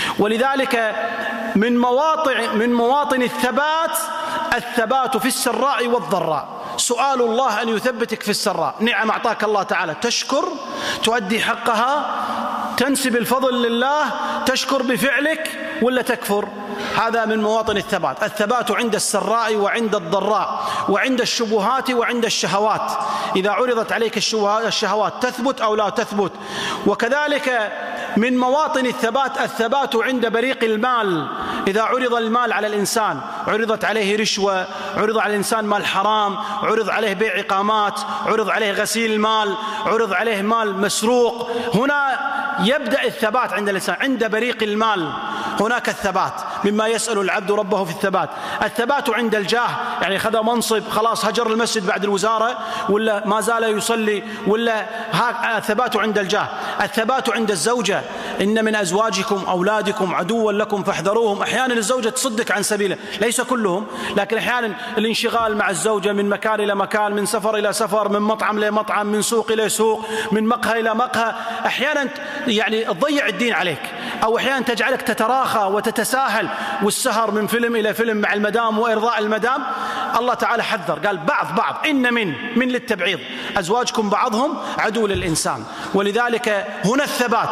A: ولذلك من مواطن الثبات في السراء والضراء. سؤال الله أن يثبتك في السراء، نعم أعطاك الله تعالى، تشكر، تؤدي حقها، تنسب الفضل لله، تشكر بفعلك ولا تكفر؟ هذا من مواطن الثبات. الثبات عند السراء وعند الضراء وعند الشبهات وعند الشهوات. إذا عرضت عليك الشهوات تثبت أو لا تثبت. وكذلك من مواطن الثبات عند بريق المال. إذا عرض المال على الإنسان، عرضت عليه رشوة، عرض على الإنسان مال حرام، عرض عليه بيع إقامات، عرض عليه غسيل المال، عرض عليه مال مسروق، هنا يبدأ الثبات عند الإنسان. عند بريق المال هناك الثبات. مما يسأل العبد ربه في الثبات. الثبات عند الجاه، يعني خذ منصب خلاص هجر المسجد بعد الوزارة ولا ما زال يصلي، ولا الثبات عند الجاه. الثبات عند الزوجة، إن من أزواجكم أولادكم عدوا لكم فاحذروهم. أحيانا الزوجة تصدك عن سبيله، ليس كلهم، لكن أحيانا الانشغال مع الزوجة من مكان إلى مكان، من سفر إلى سفر، من مطعم إلى مطعم، من سوق إلى سوق، من مقهى إلى مقهى، أحيانا يعني تضيع الدين عليك، أو أحيانا تجعلك تتراخى وتتساهل، والسهر من فيلم إلى فيلم مع المدام وإرضاء المدام. الله تعالى حذر، قال بعض إن من للتبعيض، أزواجكم بعضهم عدو للإنسان. ولذلك هنا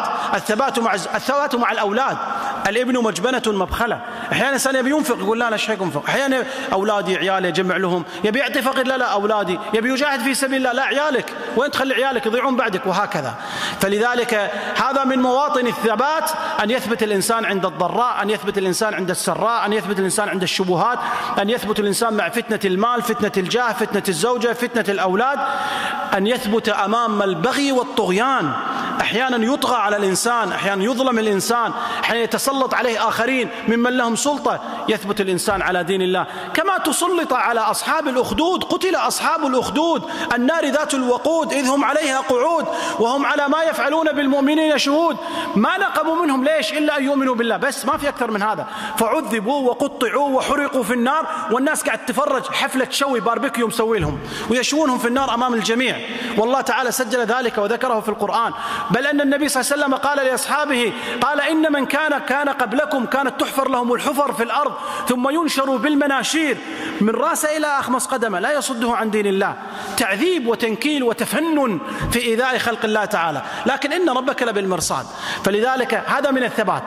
A: الثبات مع الأولاد. الابن مجبنة مبخلة. أحيانا الإنسان يبي ينفق، يقول لا ايش ينفق، أحيانا أولادي عيالي يجمع لهم، يبي يعطي فقير، لا أولادي، يبي يجاهد في سبيل الله، لا عيالك، وين تخلي عيالك يضيعون بعدك، وهكذا. فلذلك هذا من مواطن الثبات، أن يثبت الإنسان عند الضراء، أن يثبت الإنسان عند السراء، أن يثبت الإنسان عند الشبهات، أن يثبت الإنسان مع فتنة المال، فتنة الجاه، فتنة الزوجة، فتنة الأولاد، أن يثبت أمام البغي والطغيان. أحيانا يطغى على الإنسان، أحيانا يظلم الإنسان، أحيانا يتسلط عليه آخرين ممن لهم سلطة. يثبت الإنسان على دين الله. كما تسلط على أصحاب الأخدود، قتل أصحاب الأخدود النار ذات الوقود إذ هم عليها قعود وهم على ما يفعلون بالمؤمنين شهود. ما نقموا منهم ليش إلا أن يؤمنوا بالله، بس ما في أكثر من هذا. فعذبوا وقطعوا وحرقوا في النار، والناس قاعد تفرج حفلة شوي باربيكيو مسوي لهم، ويشوونهم في النار أمام الجميع. والله تعالى سجل ذلك وذكره في القرآن. بل أن النبي صلى الله عليه وسلم قال لأصحابه، قال إن من كان قبلكم كانت تحفر لهم الحفر في الأرض ثم ينشروا بالمناشير من رأسه إلى أخمص قدمه لا يصده عن دين الله. تعذيب وتنكيل وتفنن في إيذاء خلق الله تعالى، لكن إن ربك لبالمرصاد. فلذلك هذا من الثبات.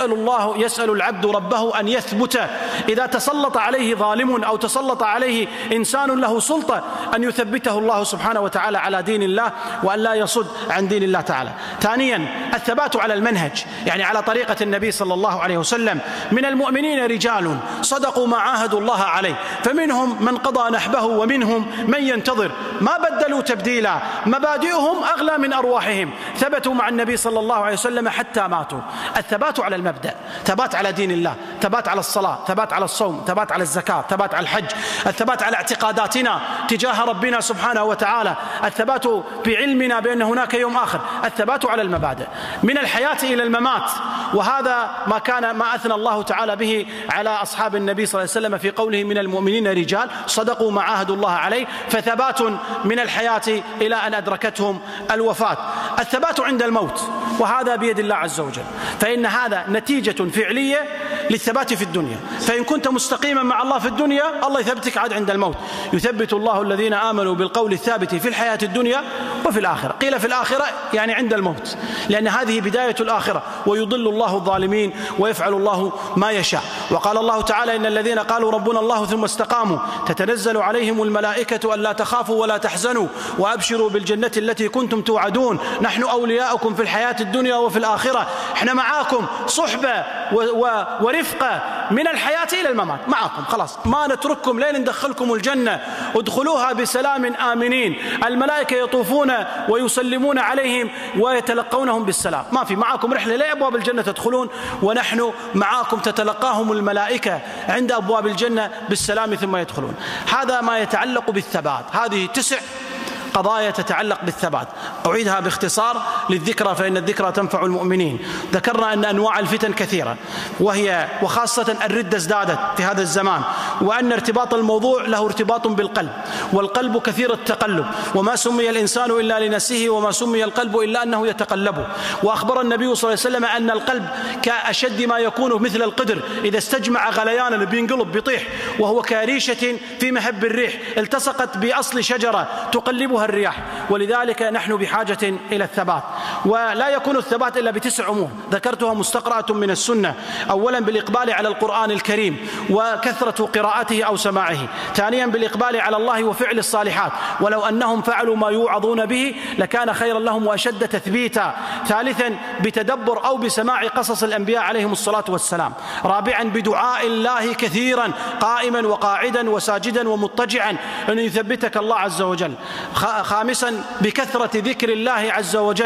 A: يسأل العبد ربه أن يثبت إذا تسلط عليه ظالم أو تسلط عليه إنسان له سلطة، أن يثبته الله سبحانه وتعالى على دين الله، وأن لا يصد عن دين الله تعالى. ثانيا الثبات على المنهج، يعني على طريقة النبي صلى الله عليه وسلم. من المؤمنين رجال صدقوا ما عاهدوا الله عليه، فمنهم من قضى نحبه ومنهم من ينتظر، ما بدلوا تبديلا، مبادئهم أغلى من أرواحهم، ثبتوا مع النبي صلى الله عليه وسلم حتى ماتوا. الثبات على المبدأ، ثبات على دين الله، ثبات على الصلاة، ثبات على الصوم، ثبات على الزكاة، ثبات على الحج، الثبات على اعتقاداتنا تجاه ربنا سبحانه وتعالى، الثبات بعلمنا بأن هناك يوم آخر، الثبات على المبادئ من الحياة إلى الممات. وهذا ما أثنى الله تعالى به على أصحاب النبي صلى الله عليه وسلم في قوله من المؤمنين رجال صدقوا ما عاهدوا الله عليه، فثبات من الحياة إلى أن أدركتهم الوفاة. الثبات عند الموت، وهذا بيد الله عز وجل، فإن هذا نتيجة فعلية للثبات في الدنيا. فإن كنت مستقيما مع الله في الدنيا، الله يثبتك عاد عند الموت. يثبت الله الذين آمنوا بالقول الثابت في الحياة الدنيا وفي الآخرة. قيل في الآخرة يعني عند الموت، لأن هذه بداية الآخرة. ويضل الله الظالمين ويفعل الله ما يشاء. وقال الله تعالى إن الذين قالوا ربنا الله ثم استقاموا تتنزل عليهم الملائكة ألا تخافوا ولا تحزنوا وأبشروا بالجنة التي كنتم توعدون نحن أولياؤكم في الحياة الدنيا وفي الآخرة. احنا معاكم صحبة ورفقة من الحياة إلى الممات، معاكم خلاص، ما نترككم لين ندخلكم الجنة ادخلوها بسلام آمنين. الملائكة يطوفون ويسلمون عليهم ويتلقونهم بالسلام. ما في، معاكم رحلة لأبواب الجنة تدخلون، ونحن معاكم تتلقاهم الملائكة عند أبواب الجنة بالسلام ثم يدخلون. هذا ما يتعلق بالثبات. هذه 9 قضايا تتعلق بالثبات. أعيدها باختصار للذكرى، فإن الذكرى تنفع المؤمنين. ذكرنا أن أنواع الفتن كثيرة، وخاصة الردة ازدادت في هذا الزمان، وأن ارتباط الموضوع له ارتباط بالقلب، والقلب كثير التقلب، وما سمي الإنسان إلا لنفسه، وما سمي القلب إلا أنه يتقلب. وأخبر النبي صلى الله عليه وسلم أن القلب كأشد ما يكون مثل القدر، إذا استجمع غليانا بينقلب بيطيح، وهو كريشة في مهب الريح التصقت بأصل شجرة تقلبها الرياح. ولذلك نحن بحاجة إلى الثبات، ولا يكون الثبات إلا ب9 أمور ذكرتها مستقرأة من السنة. أولا بالإقبال على القرآن الكريم وكثرة قراءته أو سماعه. ثانيا بالإقبال على الله وفعل الصالحات، ولو أنهم فعلوا ما يوعظون به لكان خيرا لهم وأشد تثبيتا. ثالثا بتدبر أو بسماع قصص الأنبياء عليهم الصلاة والسلام. رابعا بدعاء الله كثيرا قائما وقاعدا وساجدا ومضطجعا أن يثبتك الله عز وجل. خامسا بكثرة ذكر الله عز وجل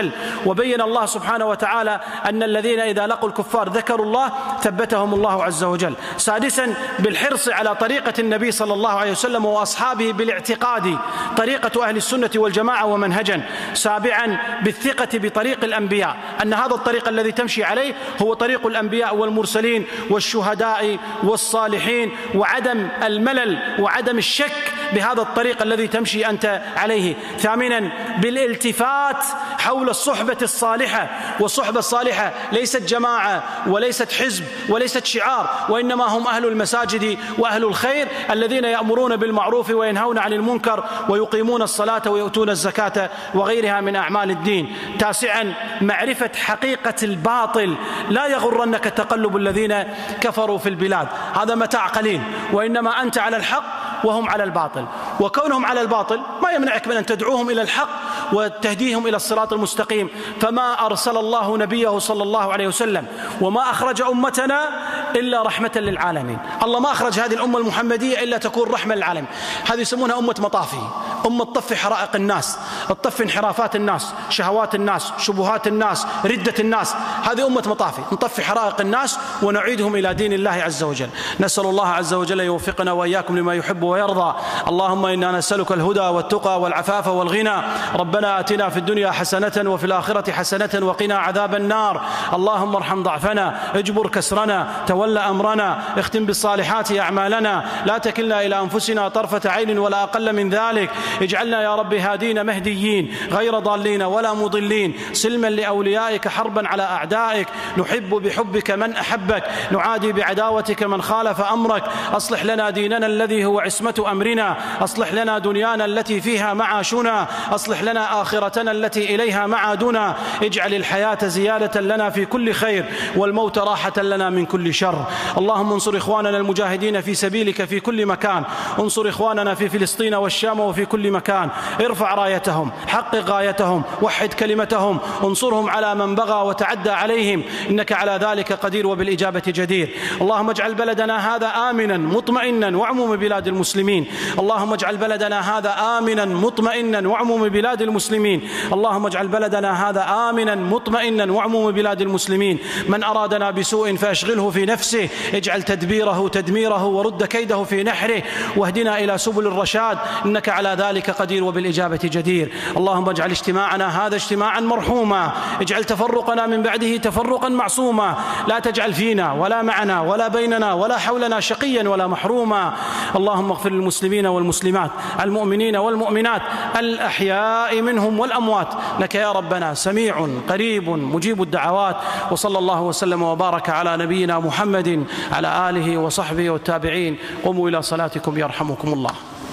A: وبين الله سبحانه وتعالى أن الذين إذا لقوا الكفار ذكروا الله ثبتهم الله عز وجل. سادسا بالحرص على طريقة النبي صلى الله عليه وسلم وأصحابه بالاعتقاد، طريقة أهل السنة والجماعة ومنهجا. سابعا بالثقة بطريق الأنبياء، أن هذا الطريق الذي تمشي عليه هو طريق الأنبياء والمرسلين والشهداء والصالحين، وعدم الملل وعدم الشك بهذا الطريق الذي تمشي أنت عليه. ثامنا بالالتفات حول الصحبة الصالحة، والصحبة الصالحة ليست جماعة وليست حزب وليست شعار، وإنما هم أهل المساجد وأهل الخير الذين يأمرون بالمعروف وينهون عن المنكر ويقيمون الصلاة ويؤتون الزكاة وغيرها من أعمال الدين. تاسعا معرفة حقيقة الباطل، لا يغرنك تقلب الذين كفروا في البلاد، هذا متاع قليل، وإنما أنت على الحق وهم على الباطل، وكونهم على الباطل ما يمنعك من أن تدعوهم إلى الحق وتهديهم إلى الصراط المستقيم. فما أرسل الله نبيه صلى الله عليه وسلم وما أخرج أمتنا إلا رحمة للعالمين. الله ما أخرج هذه الأمة المحمدية إلا تكون رحمة للعالم. هذه يسمونها أمة مطافي، أمة طف حرائق الناس، الطف انحرافات الناس، شهوات الناس، شبهات الناس، ردة الناس. هذه أمة مطافي، نطفي حرائق الناس ونعيدهم إلى دين الله عز وجل. نسأل الله عز وجل يوفقنا وإياكم لما يحب ويرضى. اللهم إنا نسألك الهدى والتقى والعفاف والغنى. ربنا آتنا في الدنيا حسنة وفي الآخرة حسنة وقنا عذاب النار. اللهم ارحم ضعفنا، اجبر كسرنا، تولى أمرنا، اختم بالصالحات أعمالنا، لا تكلنا إلى أنفسنا طرفة عين ولا أقل من ذلك. اجعلنا يا رب هادين مهديين غير ضالين ولا مضلين، سلما لأوليائك حربا على أعدائك. نحب بحبك من أحبك، نعادي بعداوتك من خالف أمرك. أصلح لنا ديننا الذي هو عصمة أمرنا، أصلح لنا دنيانا التي فيها معاشنا، أصلح لنا آخرتنا التي إليها معادنا. اجعل الحياة زيادة لنا في كل خير والموت راحة لنا من كل شر. اللهم انصر إخواننا المجاهدين في سبيلك في كل مكان، انصر إخواننا في فلسطين والشام وفي كل مكان. ارفع رايتهم، حقق غايتهم، وحد كلمتهم، انصرهم على من بغى وتعدى عليهم، إنك على ذلك قدير وبالإجابة جدير. اللهم اجعل بلدنا هذا آمنا مطمئنا وعموم بلاد المسلمين. اللهم اجعل بلدنا هذا آمنا مطمئنا وعموم بلاد المسلمين. اللهم اجعل بلدنا هذا آمنا مطمئنا وعموم بلاد المسلمين. من أرادنا بسوء فأشغله في نفسه، اجعل تدبيره تدميره ورد كيده في نحره، واهدنا إلى سبل الرشاد، إنك على ذلك قدير وبالإجابة جدير. اللهم اجعل اجتماعنا هذا اجتماعا مرحوما، اجعل تفرقنا من بعده تفرقا معصوما، لا تجعل فينا ولا معنا ولا بيننا ولا حولنا شقيا ولا محروما. اللهم اغفر للمسلمين والمسلمات، المؤمنين والمؤمنات، الأحياء منهم والأموات، لك يا ربنا سميع قريب مجيب الدعوات. وصلى الله وسلم وبارك على نبينا محمد على آله وصحبه والتابعين. قوموا إلى صلاتكم يرحمكم الله.